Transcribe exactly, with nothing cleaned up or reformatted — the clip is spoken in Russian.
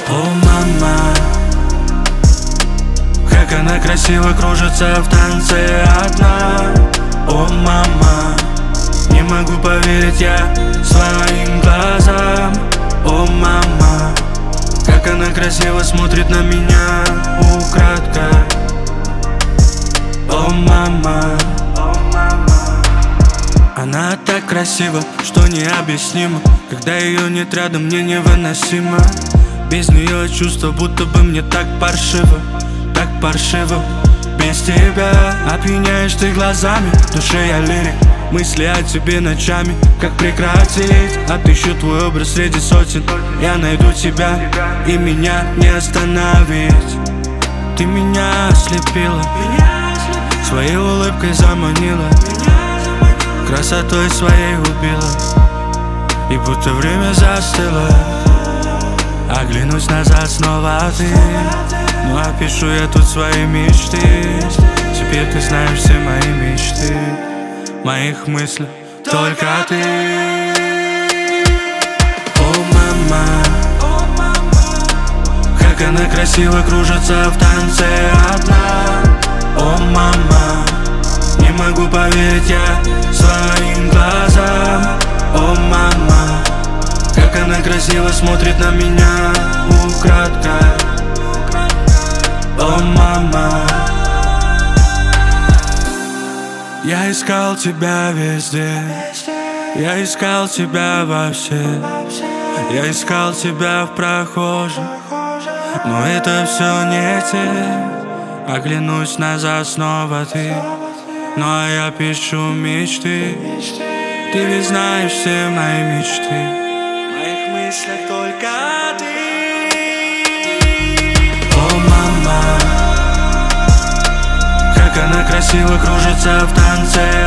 О, мама, как она красиво кружится в танце одна. О, мама, не могу поверить я своим глазам. О, мама, как она красиво смотрит на меня украдкой. О, мама, она так красива, что необъяснимо. Когда ее нет рядом, мне невыносимо. Без нее чувство, будто бы мне так паршиво, так паршиво. Без тебя опьяняешь ты глазами, в душе я лирик, мысли о тебе ночами. Как прекратить? Отыщу твой образ среди сотен. Я найду тебя, и меня не остановить. Ты меня ослепила, своей улыбкой заманила, красотой своей убила. И будто время застыло, оглянусь назад снова ты. Ну опишу я тут свои мечты. Теперь ты знаешь все мои мечты. В моих мыслях только ты. О, мама, как она красиво кружится в танце одна. О, мама, не могу поверить я своим глазам. О, мама, как она красиво смотрит на меня украдкой. О, мама, я искал тебя везде, я искал тебя вообще, я искал тебя в прохожих, но это все не те. Оглянусь назад снова ты, ну а я пишу мечты. Ты ведь знаешь все мои мечты. В моих мыслях только ты. О, мама, как она красиво кружится в танце